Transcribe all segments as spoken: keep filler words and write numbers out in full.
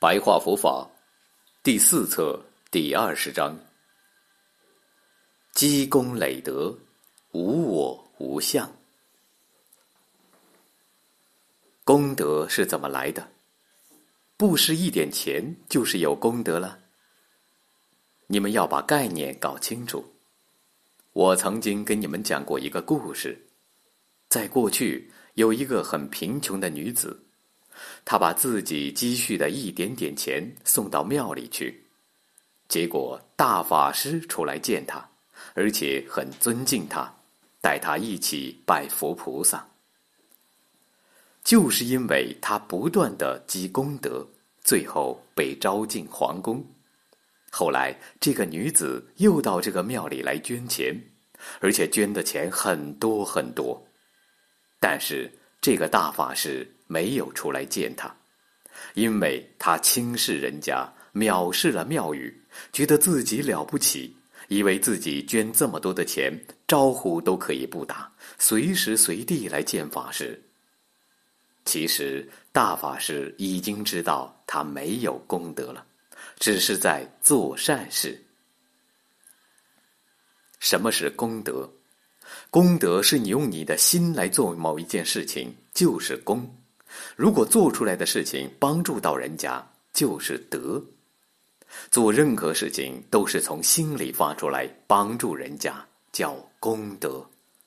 白话佛法第四册第二十章：积功累德，无我无相。功德是怎么来的？布施一点钱就是有功德了？你们要把概念搞清楚。我曾经跟你们讲过一个故事，在过去有一个很贫穷的女子，她把自己积蓄的一点点钱送到庙里去，结果大法师出来见她，而且很尊敬她，带她一起拜佛菩萨。就是因为她不断地积功德，最后被招进皇宫。后来这个女子又到这个庙里来捐钱，而且捐的钱很多很多。但是这个大法师没有出来见她，因为他轻视人家，藐视了庙宇，觉得自己了不起，以为自己捐这么多的钱，招呼都可以不打，随时随地来见法师。其实大法师已经知道他没有功德了，只是在做善事。什么是功德？功德是你用你的心来做某一件事情，就是功。如果做出来的事情帮助到人家，就是德。做任何事情都是从心里发出来，帮助人家，叫功德。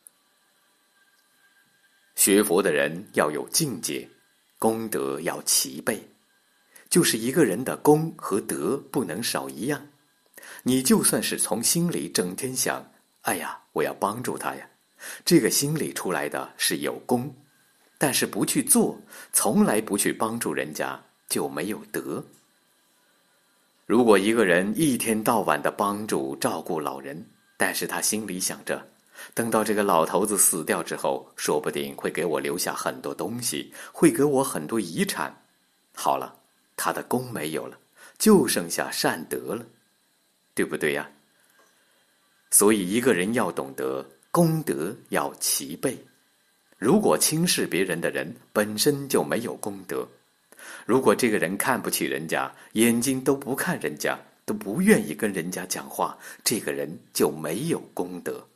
学佛的人要有境界，功德要齐备，就是一个人的功和德不能少一样。你就算是从心里整天想，哎呀，我要帮助他呀，这个心里出来的是有功，但是不去做，从来不去帮助人家，就没有德。如果一个人一天到晚的帮助照顾老人，但是他心里想着，等到这个老头子死掉之后，说不定会给我留下很多东西，会给我很多遗产。好了，他的功没有了，就剩下善德了，对不对呀？所以一个人要懂得功德要齐备。如果轻视别人的人本身就没有功德，如果这个人看不起人家，眼睛都不看人家，都不愿意跟人家讲话，这个人就没有功德。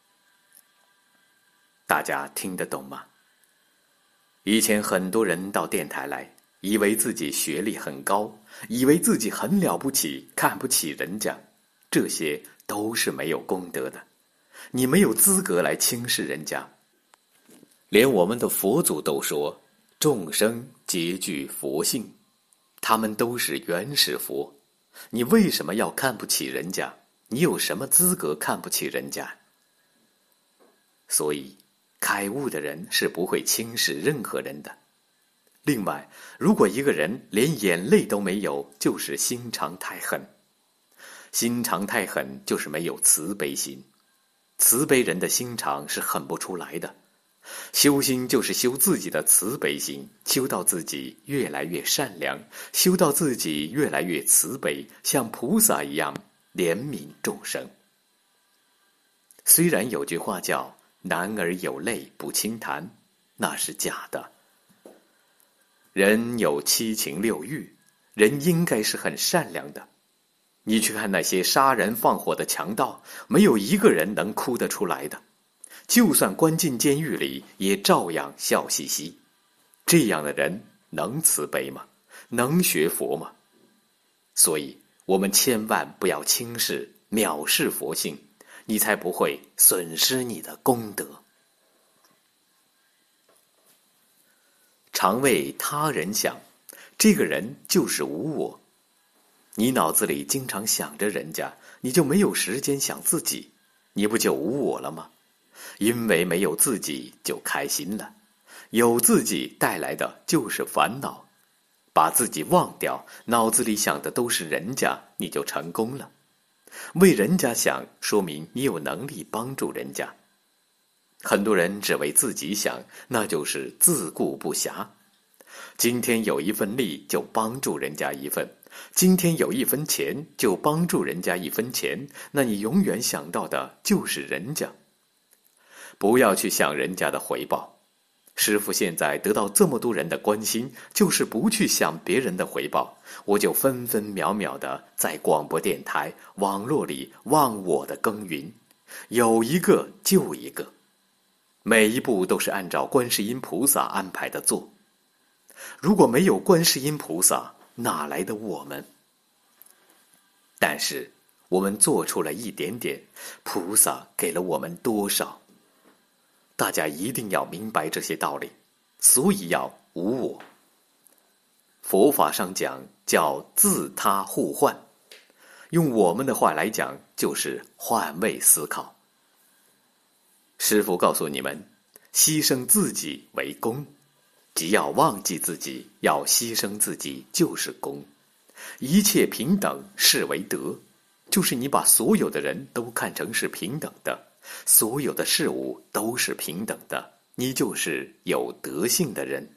大家听得懂吗？以前很多人到电台来，以为自己学历很高，以为自己很了不起，看不起人家，这些都是没有功德的。你没有资格来轻视人家。连我们的佛祖都说，众生皆具佛性，他们都是原始佛。你为什么要看不起人家？你有什么资格看不起人家？所以开悟的人是不会轻视任何人的。另外，如果一个人连眼泪都没有，就是心肠太狠。心肠太狠就是没有慈悲心，慈悲人的心肠是狠不出来的。修心就是修自己的慈悲心，修到自己越来越善良，修到自己越来越慈悲，像菩萨一样怜悯众生。虽然有句话叫男儿有泪不轻弹，那是假的。人有七情六欲，人应该是很善良的。你去看那些杀人放火的强盗，没有一个人能哭得出来的，就算关进监狱里，也照样笑嘻嘻。这样的人能慈悲吗？能学佛吗？所以我们千万不要轻视、藐视佛性，你才不会损失你的功德。常为他人想，这个人就是无我。你脑子里经常想着人家，你就没有时间想自己，你不就无我了吗？因为没有自己就开心了，有自己带来的就是烦恼。把自己忘掉，脑子里想的都是人家，你就成功了。为人家想，说明你有能力帮助人家。很多人只为自己想，那就是自顾不暇。今天有一份力就帮助人家一份，今天有一分钱就帮助人家一分钱，那你永远想到的就是人家。不要去想人家的回报， 师父现在得到这么多人的关心，就是不去想别人的回报，我就分分秒秒的在广播电台、网络里忘我的耕耘，有一个就一个，每一步都是按照观世音菩萨安排的做。如果没有观世音菩萨，哪来的我们？但是我们做出了一点点，菩萨给了我们多少？大家一定要明白这些道理，所以要无我。佛法上讲叫自他互换，用我们的话来讲就是换位思考。师父告诉你们，牺牲自己为功，只要忘记自己，要牺牲自己就是功。一切平等视为德，就是你把所有的人都看成是平等的，所有的事物都是平等的，你就是有德性的人。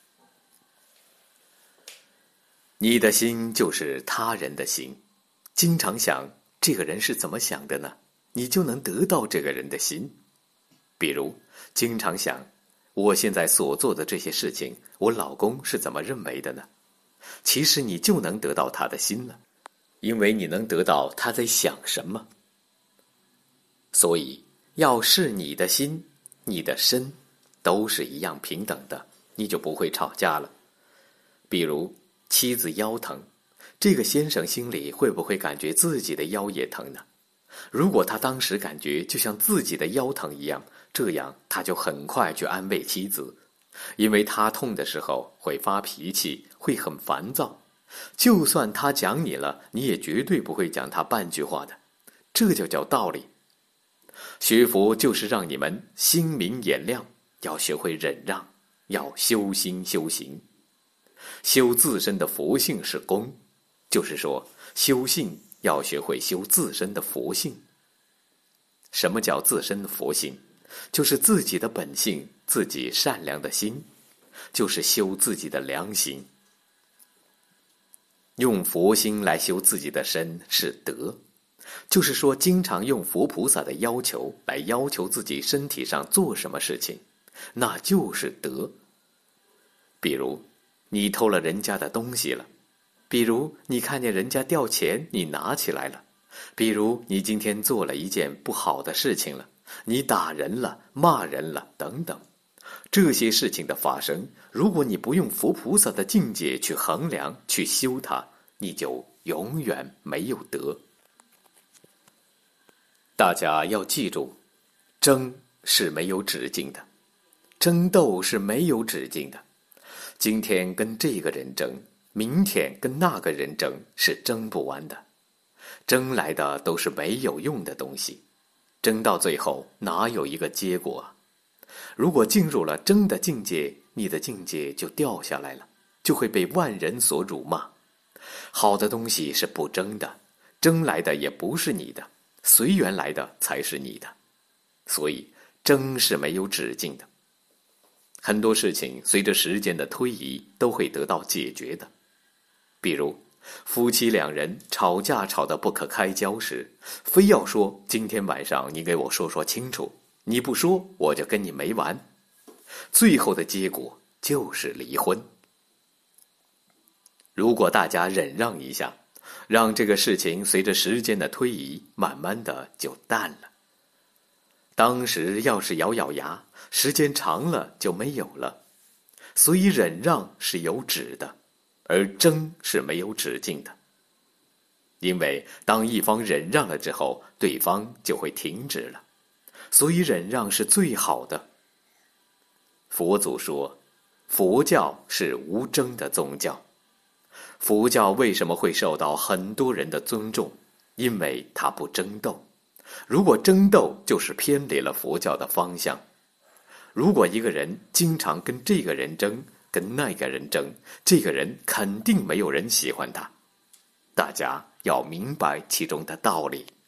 你的心就是他人的心，经常想这个人是怎么想的呢？你就能得到这个人的心。比如经常想我现在所做的这些事情，我老公是怎么认为的呢？其实你就能得到他的心了，因为你能得到他在想什么。所以要是你的心你的身都是一样平等的，你就不会吵架了。比如妻子腰疼，这个先生心里会不会感觉自己的腰也疼呢？如果他当时感觉就像自己的腰疼一样，这样他就很快去安慰妻子，因为他痛的时候会发脾气，会很烦躁，就算他讲你了，你也绝对不会讲他半句话的，这就叫道理。学佛就是让你们心明眼亮，要学会忍让，要修心修行。修自身的佛性是功，就是说修性要学会修自身的佛性。什么叫自身的佛性？就是自己的本性，自己善良的心，就是修自己的良心。用佛心来修自己的身是德，就是说经常用佛菩萨的要求来要求自己身体上做什么事情，那就是德。比如你偷了人家的东西了，比如你看见人家掉钱你拿起来了，比如你今天做了一件不好的事情了，你打人了，骂人了，等等。这些事情的发生，如果你不用佛菩萨的境界去衡量去修它，你就永远没有德。大家要记住，争是没有止境的，争斗是没有止境的。今天跟这个人争，明天跟那个人争，是争不完的。争来的都是没有用的东西，争到最后哪有一个结果啊？如果进入了争的境界，你的境界就掉下来了，就会被万人所辱骂。好的东西是不争的，争来的也不是你的，随缘来的才是你的。所以争是没有止境的。很多事情随着时间的推移都会得到解决的。比如夫妻两人吵架吵得不可开交时，非要说今天晚上你给我说说清楚，你不说我就跟你没完，最后的结果就是离婚。如果大家忍让一下，让这个事情随着时间的推移慢慢的就淡了。当时要是咬咬牙，时间长了就没有了。所以忍让是有止的，而争是没有止境的。因为当一方忍让了之后，对方就会停止了，所以忍让是最好的。佛祖说，佛教是无争的宗教。佛教为什么会受到很多人的尊重？因为它不争斗。如果争斗，就是偏离了佛教的方向。如果一个人经常跟这个人争，跟那个人争，这个人肯定没有人喜欢他。大家要明白其中的道理。